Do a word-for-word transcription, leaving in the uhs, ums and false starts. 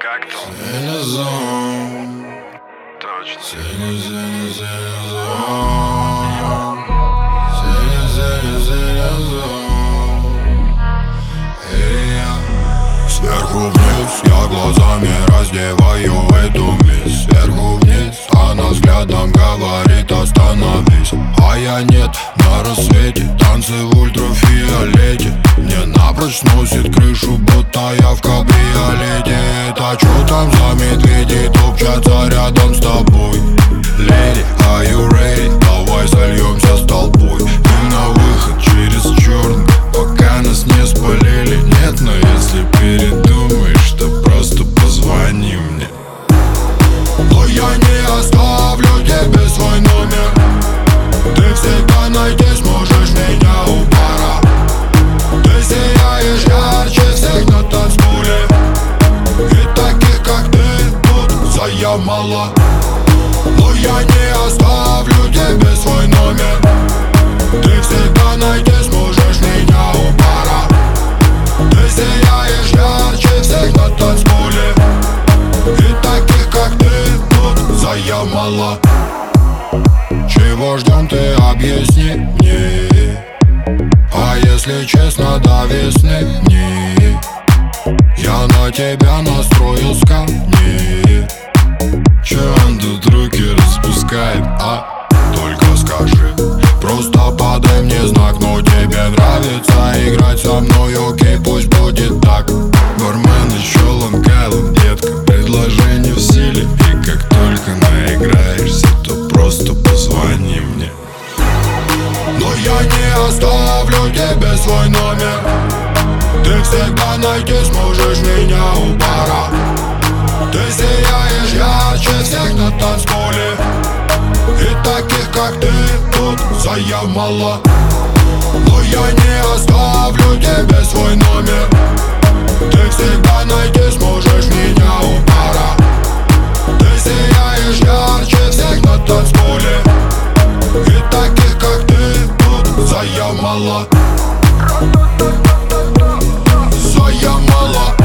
как там? Синезон. Точно. Сине, сине, синезон. Сине, сине, синезон. И я сверху вниз, я глазами раздеваю эту мисс. Сверху вниз, она взглядом говорит: остановись. А я нет, на рассвете танцы в ультрафиолете. Мне напрочь сносит крышу, будто я в кабриолете. Это чё там за медведи топчатся рядом с тобой? Lady, are you ready? Давай сольемся с толпой. Ты на выход через черный, пока нас не спалили. Нет, но если передумаешь, то просто позвони мне. Но я не оставлю тебе свой номер. Ты всегда найти сможешь меня у бара. Ты сияешь ярче всех на танцполе. И таких, как ты, тут заям мало. Но я не оставлю тебе свой номер. Ты всегда найти сможешь меня у бара. Ты сияешь ярче всех на танцполе. И таких, как ты, тут заям мало. Чего ждем, ты объясни мне. А если честно, до весны не. Я на тебя настроил скамни. Чё он тут руки распускает, а? Только скажи. Просто подай мне знак. Но тебе нравится играть со мной, окей, пусть будет так. Бармен еще лонгайлом, детка. Предложение в силе. И как только наиграешься, то просто позвони мне. Но я не оставлю тебе свой номер. Ты всегда найти сможешь меня у бара. Ты сияешь ярче всех на танцполе. И таких, как ты, тут заям мало. Но я не оставлю тебе свой номер. Ты всегда найти сможешь меня у бара. Ты сияешь ярче всех на танцполе. И таких, как ты, тут заям мало. Заям мало.